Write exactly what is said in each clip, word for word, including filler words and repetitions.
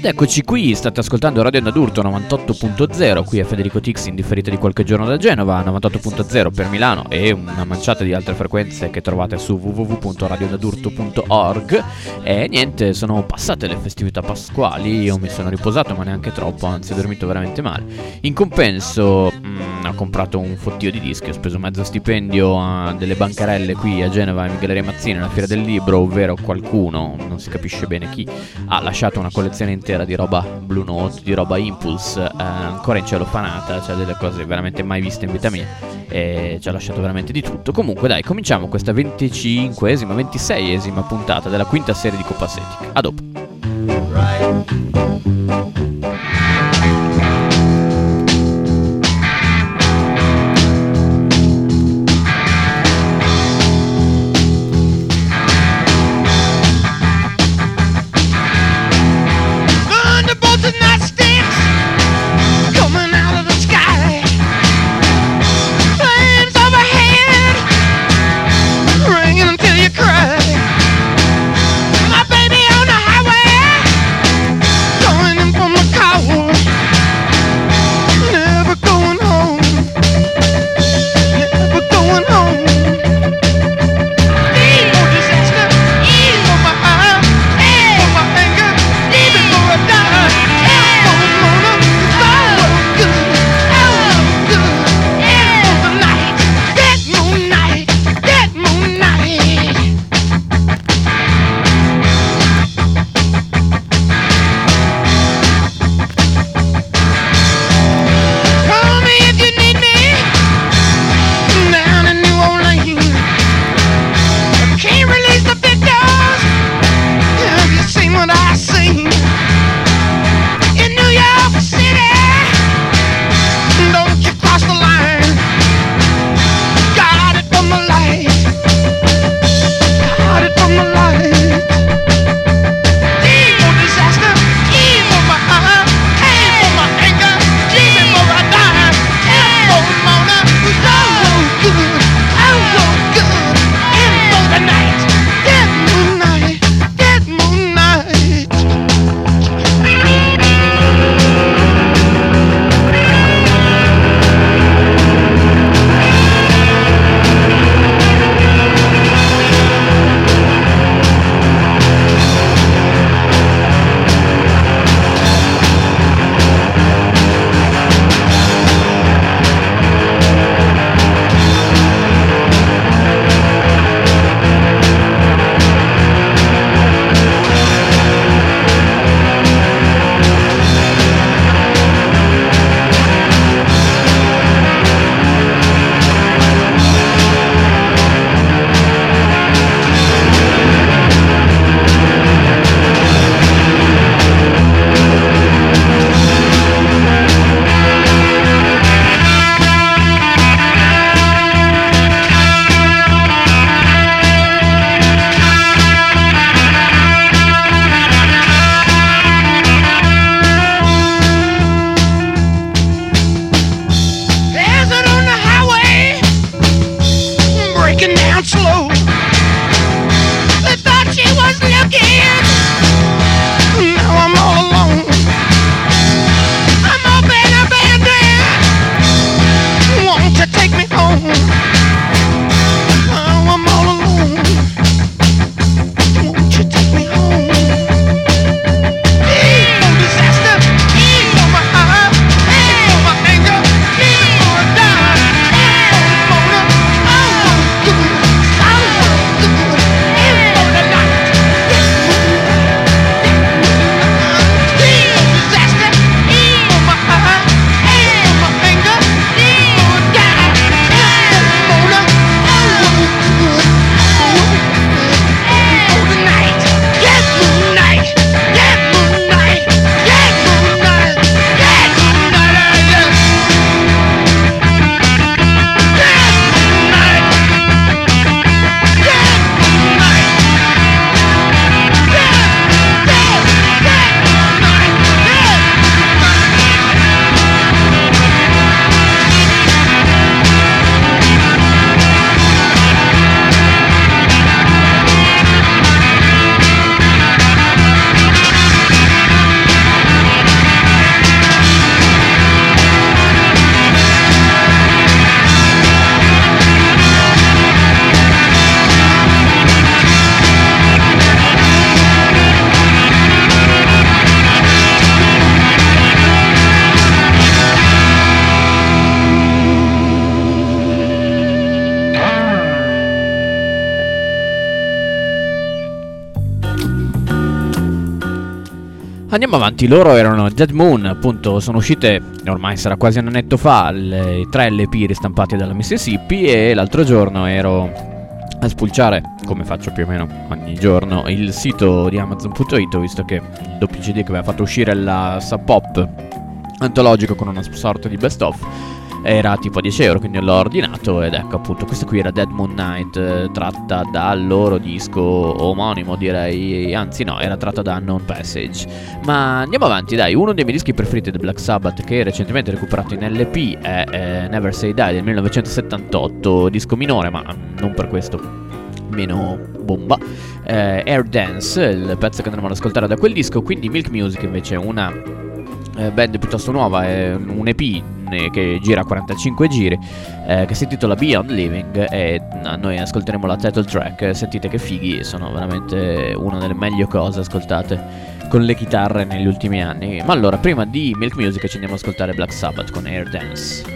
eccoci qui, state ascoltando Radio Adurto novantotto punto zero, qui è Federico Tix in differita di qualche giorno da Genova, novantotto punto zero per Milano e una manciata di altre frequenze che trovate su w w w punto radio adurto punto org. E niente, sono passate le festività pasquali, io mi sono riposato ma neanche troppo, anzi ho dormito veramente male. In compenso mh, ho comprato un fottio di dischi, ho speso mezzo stipendio a delle bancarelle qui a Genova in Galleria Mazzini, alla Fiera del Libro, ovvero qualcuno, non si capisce bene chi, ha lasciato una collezione intera di roba Blue Note, di roba Impulse, eh, ancora in cellofanata, cioè delle cose veramente mai viste in vita mia, e ci ha lasciato veramente di tutto. Comunque dai, cominciamo questa venticinquesima, ventiseiesima puntata della quinta serie di Copacetic. A dopo. My baby on the highway, going in for Andiamo avanti, loro erano Dead Moon, appunto sono uscite, ormai sarà quasi un annetto fa, le tre L P ristampati dalla Mississippi, e l'altro giorno ero a spulciare, come faccio più o meno ogni giorno, il sito di Amazon punto it, ho visto che il doppio C D che aveva fatto uscire la Sub Pop antologico con una sorta di best of era tipo a dieci euro, quindi l'ho ordinato, ed ecco appunto questo qui era Dead Moon Night, eh, tratta dal loro disco omonimo, direi, anzi no, era tratta da Unknown Passage. Ma andiamo avanti, dai, uno dei miei dischi preferiti del Black Sabbath, che recentemente recuperato in L P, è eh, Never Say Die del millenovecentosettantotto, disco minore ma non per questo meno bomba. eh, Air Dance, il pezzo che andremo ad ascoltare da quel disco. Quindi Milk Music invece è una eh, band piuttosto nuova, è un E P che gira quarantacinque giri, eh, che si intitola Beyond Living, e a noi ascolteremo la title track. Sentite che fighi, sono veramente una delle meglio cose ascoltate con le chitarre negli ultimi anni. Ma allora, prima di Milk Music ci andiamo ad ascoltare Black Sabbath con Air Dance.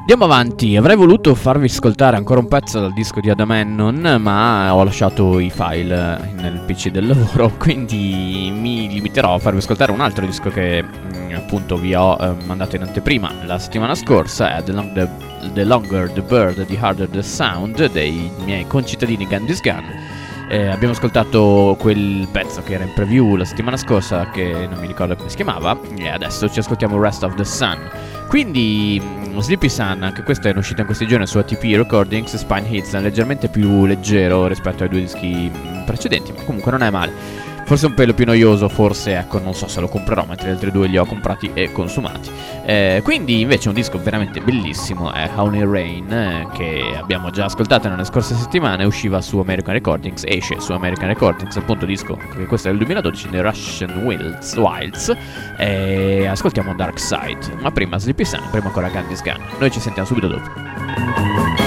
Andiamo avanti, avrei voluto farvi ascoltare ancora un pezzo dal disco di Adamemnon, ma ho lasciato i file nel P C del lavoro, quindi mi limiterò a farvi ascoltare un altro disco che mh, appunto vi ho eh, mandato in anteprima la settimana scorsa, è The, Long, the, the Longer the Bird, The Harder the Sound, dei miei concittadini Genghis Khan. Eh, abbiamo ascoltato quel pezzo che era in preview la settimana scorsa, che non mi ricordo come si chiamava, e adesso ci ascoltiamo Rest of the Sun. Quindi Sleepy Sun, anche questo è uscito in questi giorni su A T P Recordings. Spine Hits è leggermente più leggero rispetto ai due dischi precedenti, ma comunque non è male. Forse un pelo più noioso, forse, ecco, non so se lo comprerò, mentre gli altri due li ho comprati e consumati. Eh, quindi invece un disco veramente bellissimo è Honey Rain, eh, che abbiamo già ascoltato nelle scorse settimane, usciva su American Recordings, esce su American Recordings, appunto disco, che questo è il duemiladodici, The Russian Wilds, Wilds, e ascoltiamo Dark Side, ma prima Sleepy Sun, prima ancora Genghis Khan. Noi ci sentiamo subito dopo.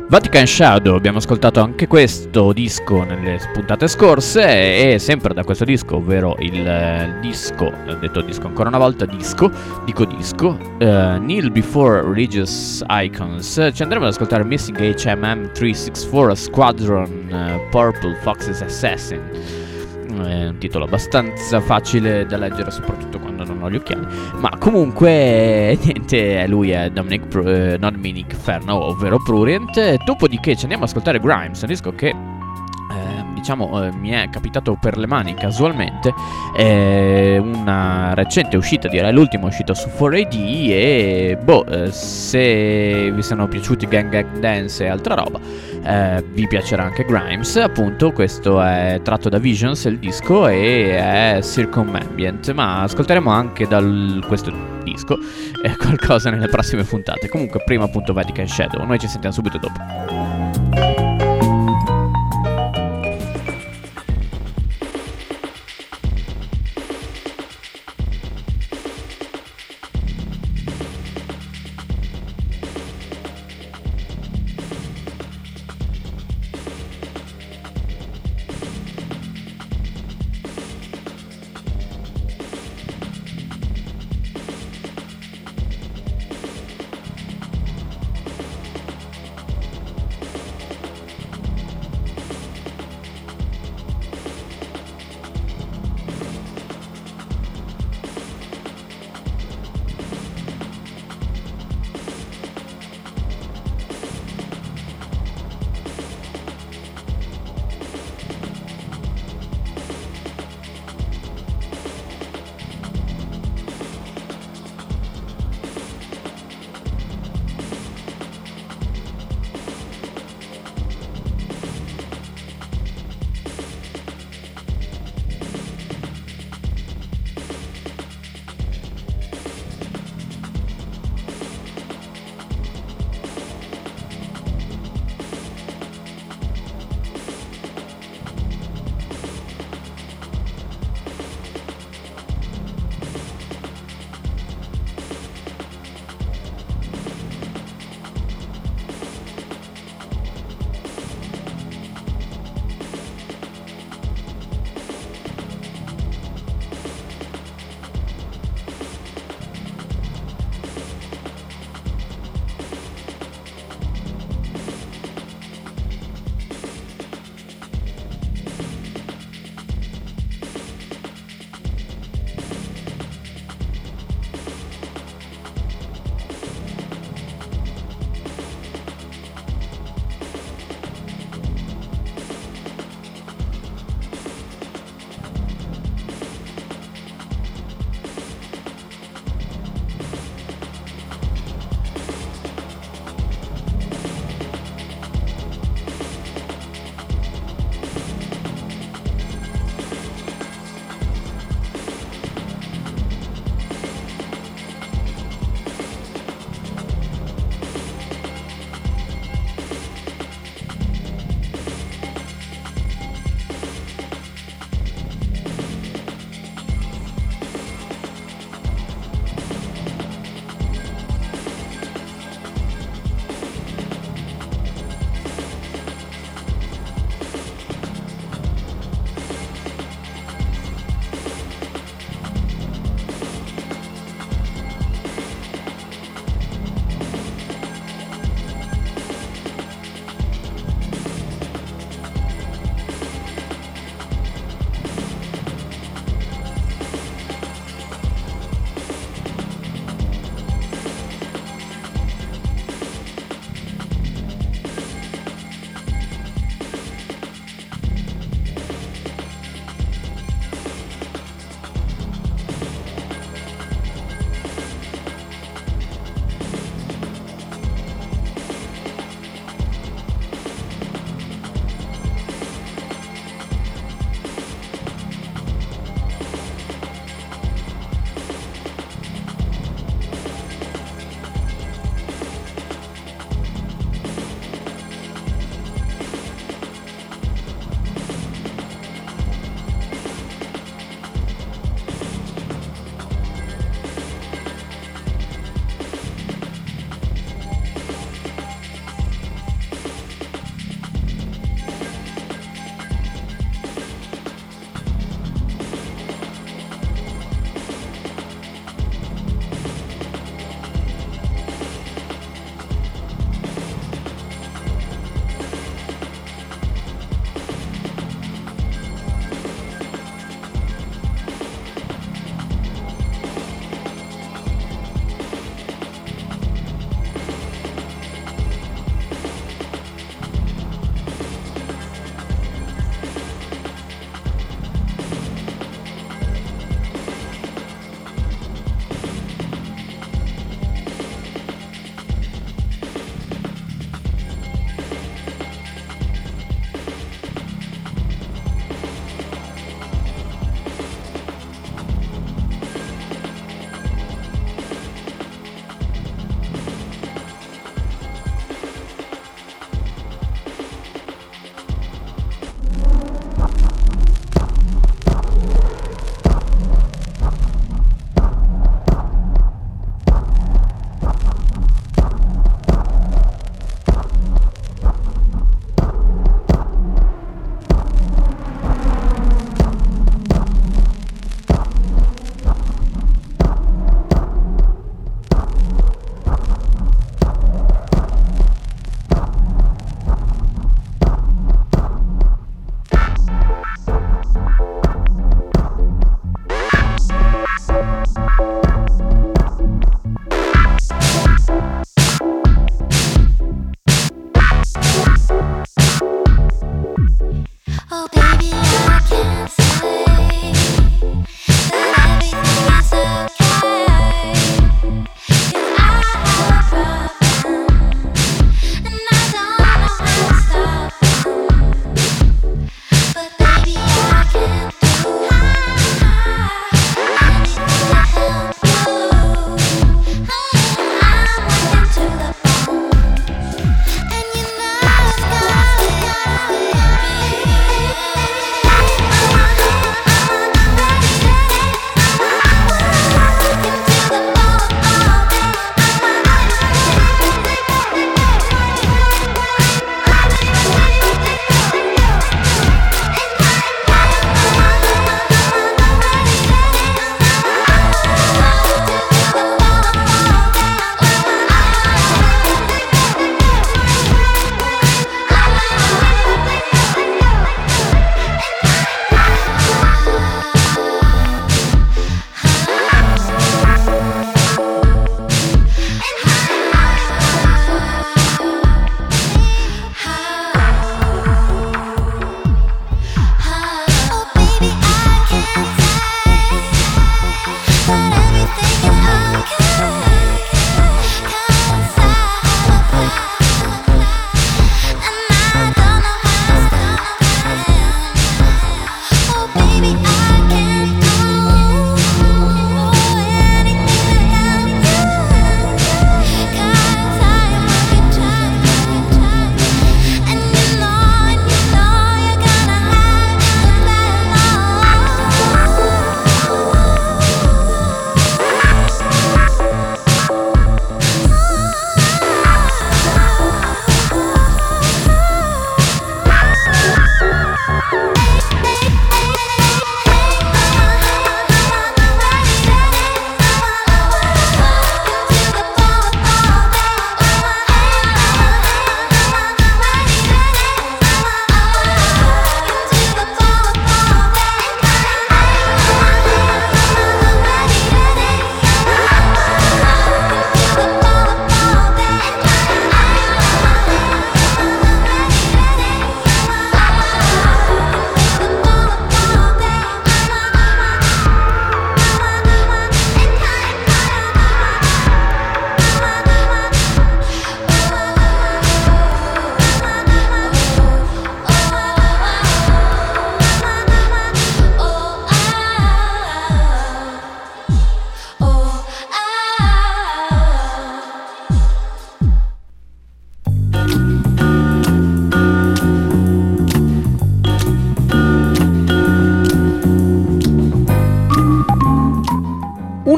Vatican Shadow, abbiamo ascoltato anche questo disco nelle puntate scorse, e sempre da questo disco, ovvero il eh, disco, ho detto disco ancora una volta, disco, dico disco, uh, Kneel Before Religious Icons, ci andremo ad ascoltare Missing H M M trecentosessantaquattro Squadron uh, Purple Fox's Assassin. È un titolo abbastanza facile da leggere, soprattutto quando non ho gli occhiali. Ma comunque, niente, lui è Dominic, Pru- eh, Dominic Ferno, ovvero Prurient. Dopodiché ci andiamo ad ascoltare Grimes, un disco che eh, diciamo eh, mi è capitato per le mani casualmente. È una recente uscita, direi l'ultima uscita su quattro A D. E boh, eh, se vi sono piaciuti Gang Gang Dance e altra roba, Eh, vi piacerà anche Grimes. Appunto, questo è tratto da Visions, il disco, e è Circumambient, ma ascolteremo anche da questo disco eh, qualcosa nelle prossime puntate. Comunque prima appunto Vatican Shadow, noi ci sentiamo subito dopo.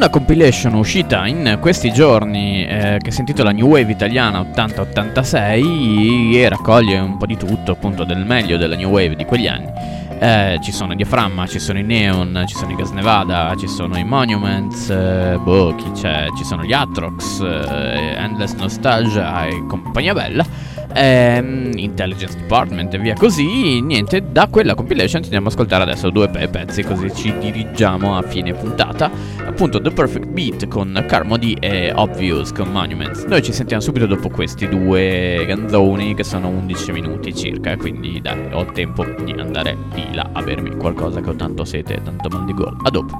una compilation uscita in questi giorni eh, che si intitola New Wave Italiana ottanta ottantasei e raccoglie un po' di tutto, appunto del meglio della New Wave di quegli anni. Eh, ci sono i Diaframma, ci sono i Neon, ci sono i Gas Nevada, ci sono i Monuments, eh, boh, chi c'è? Ci sono gli Atrox, eh, Endless Nostalgia e compagnia bella, ehm, Intelligence Department e via così. Niente, da quella compilation ci andiamo ad ascoltare adesso due pe- pezzi, così ci dirigiamo a fine puntata. Appunto The Perfect Beat con Carmody e Obvious con Monuments. Noi ci sentiamo subito dopo questi due canzoni che sono undici minuti circa, quindi dai, ho tempo di andare di là a bermi qualcosa che ho tanto sete e tanto mal di gola. A dopo.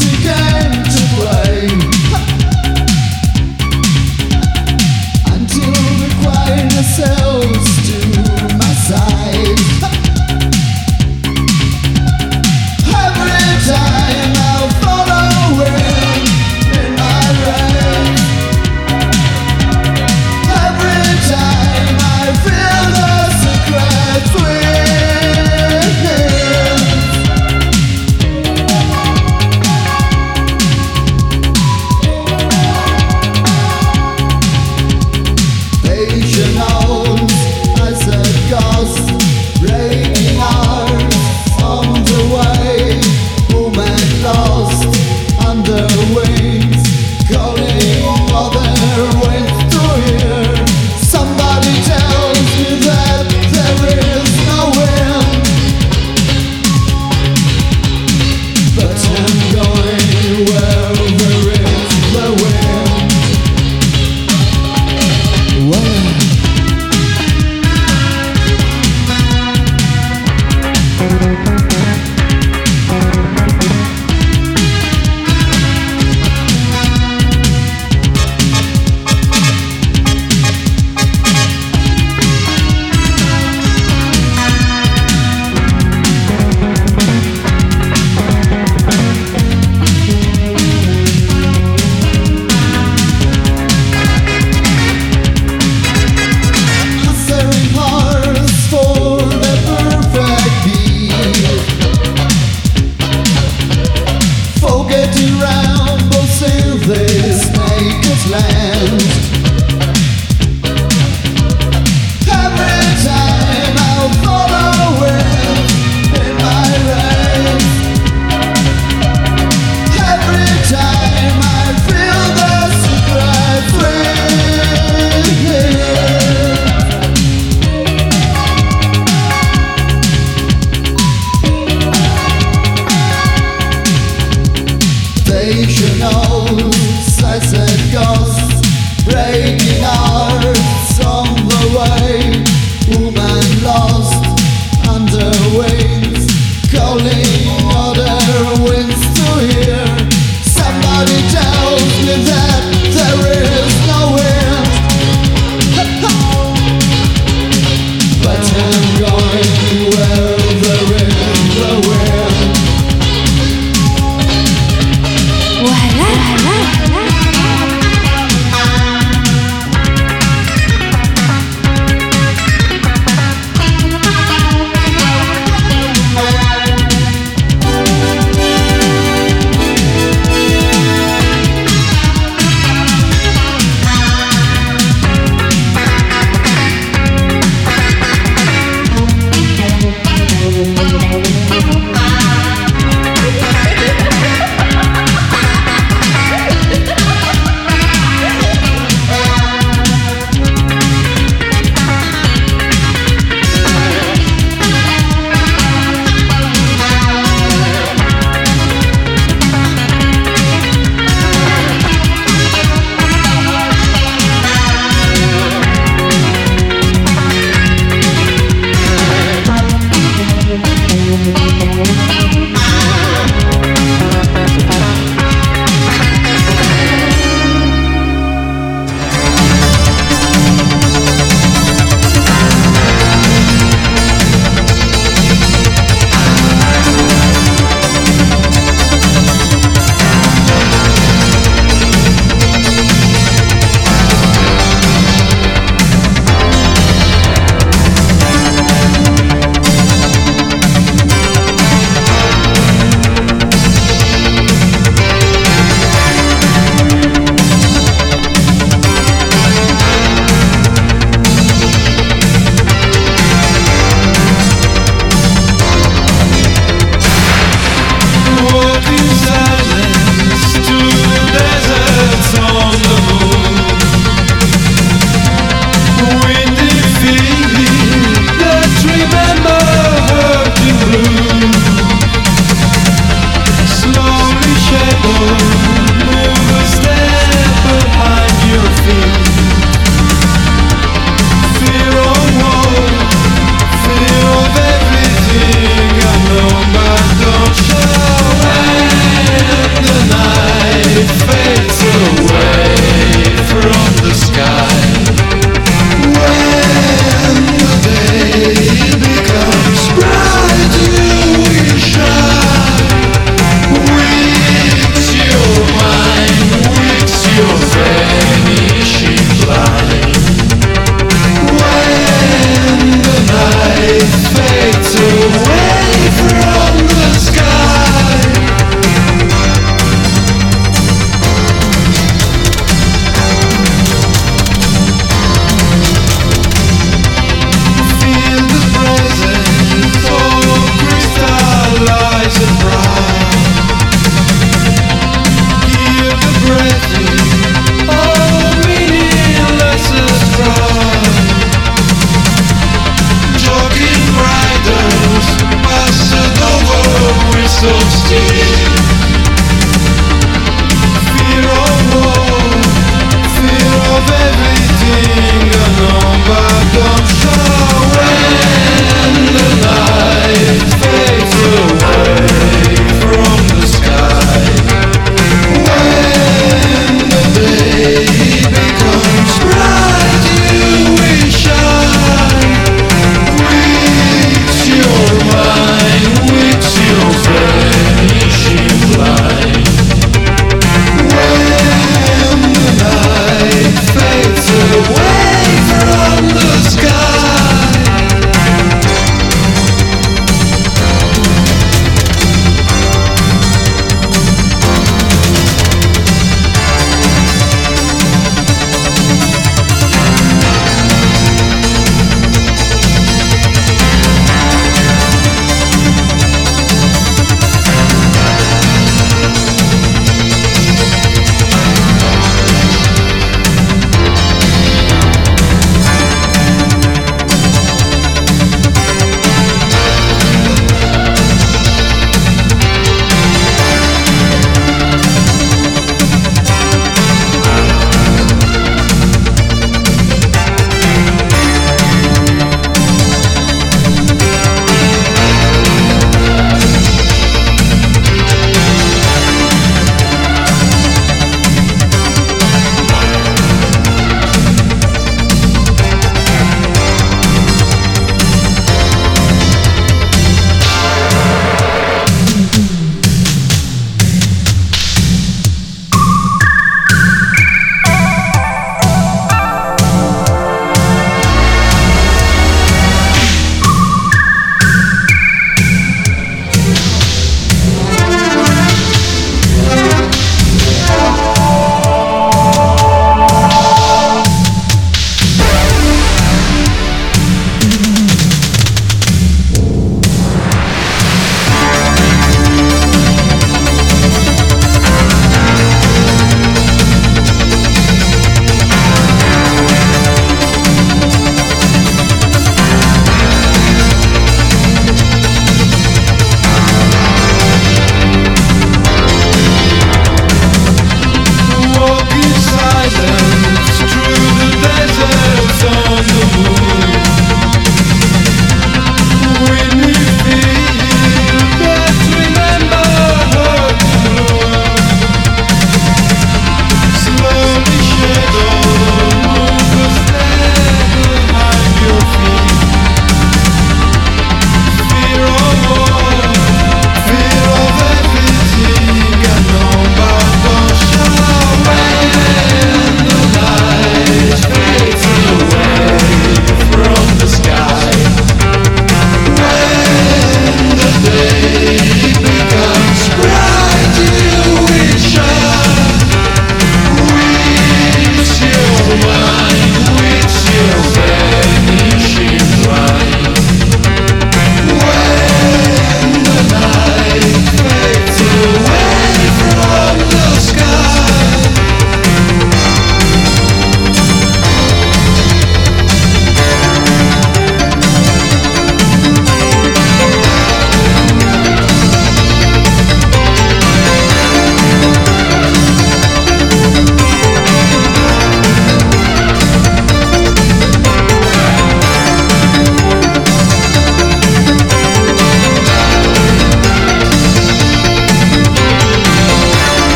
Until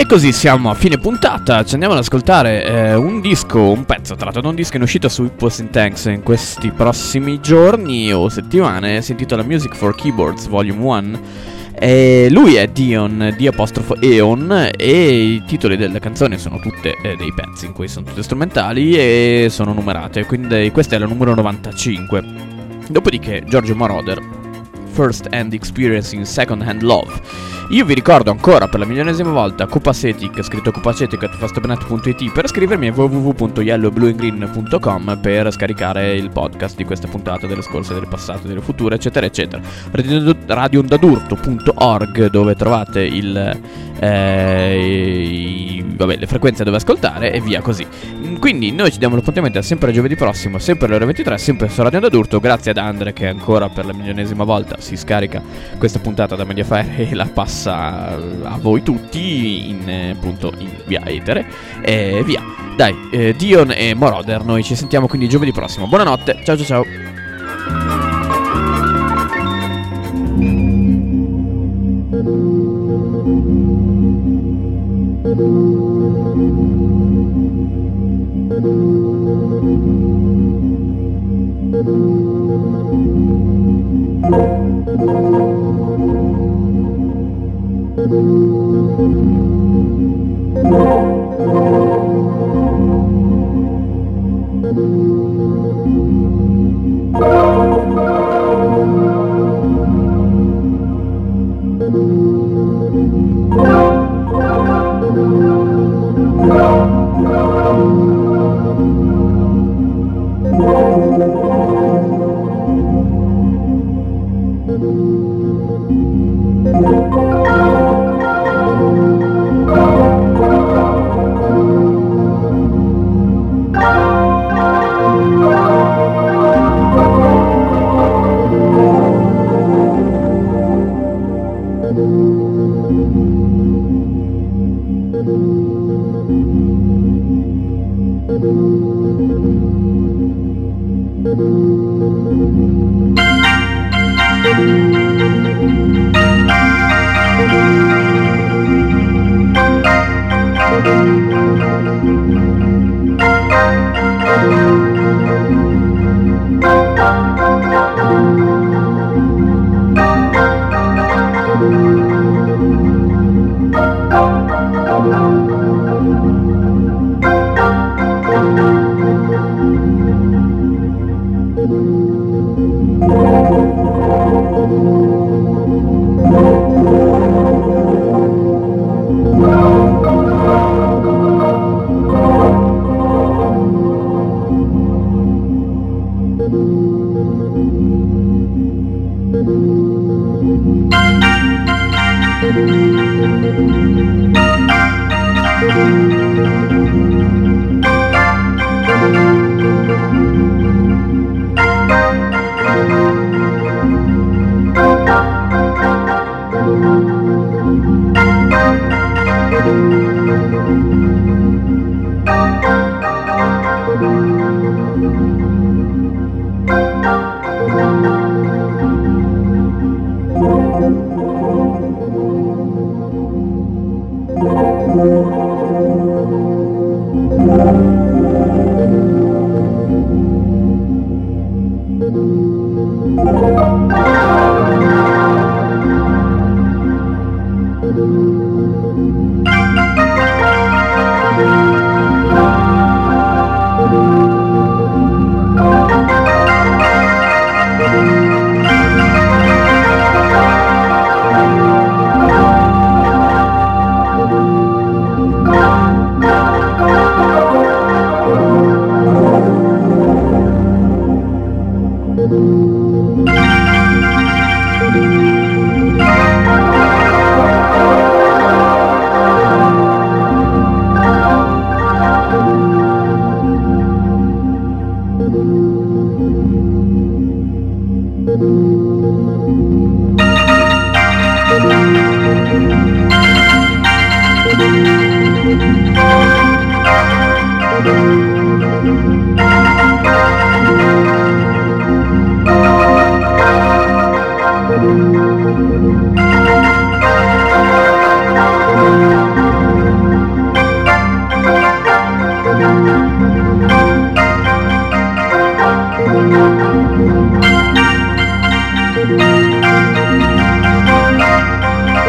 E così siamo a fine puntata, ci andiamo ad ascoltare eh, un disco, un pezzo tratto da un disco in uscita su Hippos in Tanks in questi prossimi giorni o settimane, si intitola Music for Keyboards Volume uno. E lui è Dion, D apostrofo Eon, e i titoli delle canzoni sono tutte eh, dei pezzi in cui sono tutte strumentali e sono numerate, quindi questa è la numero novantacinque. Dopodiché Giorgio Moroder, First Hand Experience in Second Hand Love. Io vi ricordo ancora per la milionesima volta Copacetic, scritto copacetic at fastobenet punto it, per scrivermi a w w w punto yellow blue and green punto com per scaricare il podcast di questa puntata, delle scorse, delle passate, delle future, eccetera eccetera. radio onda d'urto punto org, dove trovate il eh, i, vabbè, le frequenze dove ascoltare e via così. Quindi noi ci diamo l'appuntamento sempre giovedì prossimo, sempre alle ore ventitré, sempre su Radio Onda d'Urto. Grazie ad Andre che ancora per la milionesima volta si scarica questa puntata da Mediafire e la passa a voi tutti in, appunto, in via etere e via. Dai, eh, Dion e Moroder, noi ci sentiamo quindi giovedì prossimo. Buonanotte, ciao ciao ciao.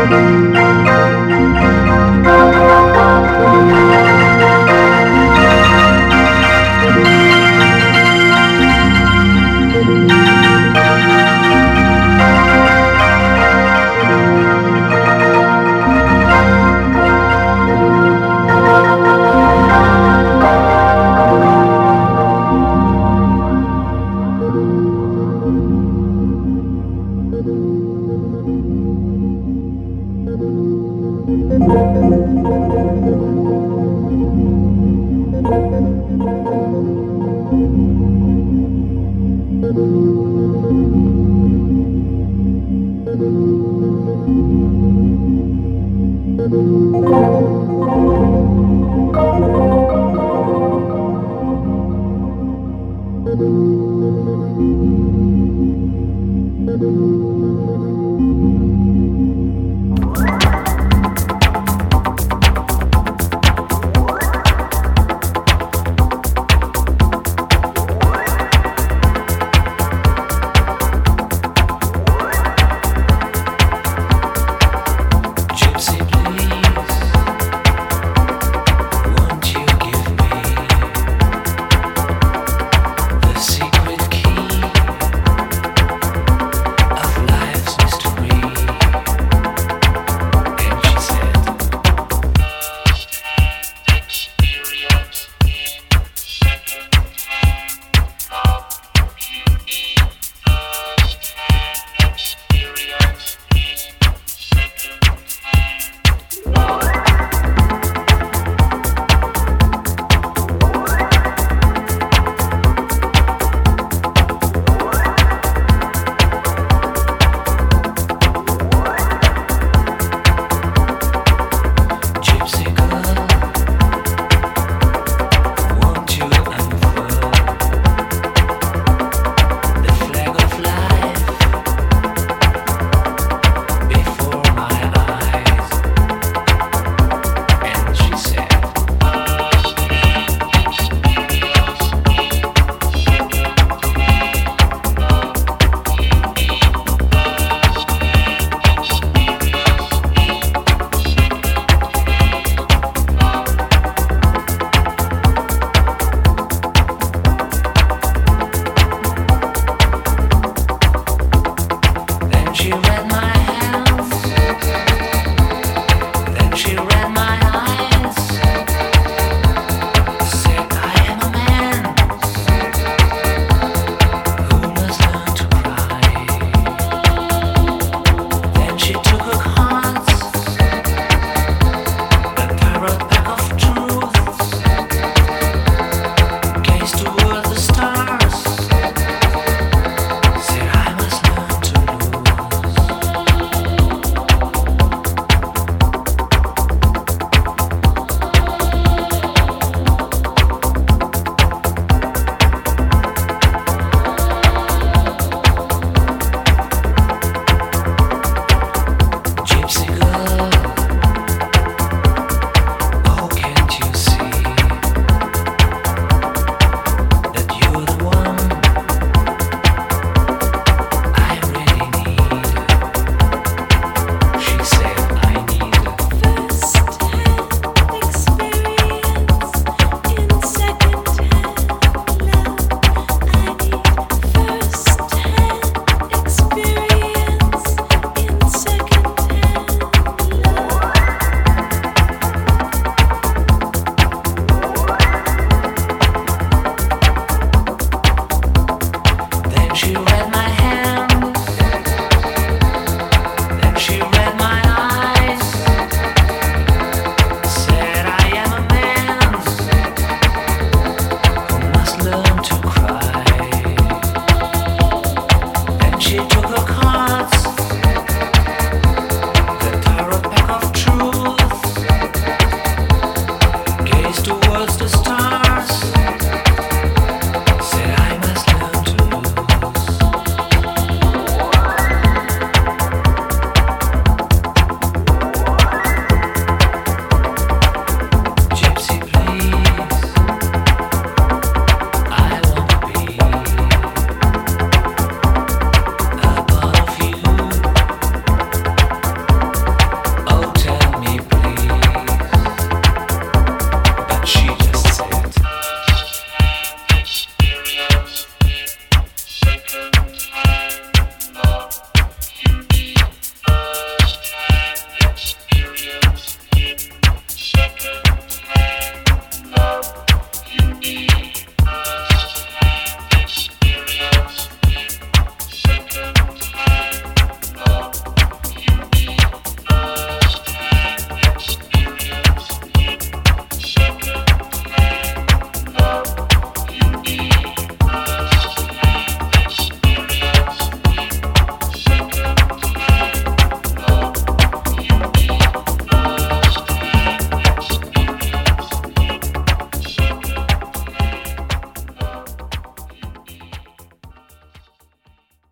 Thank you.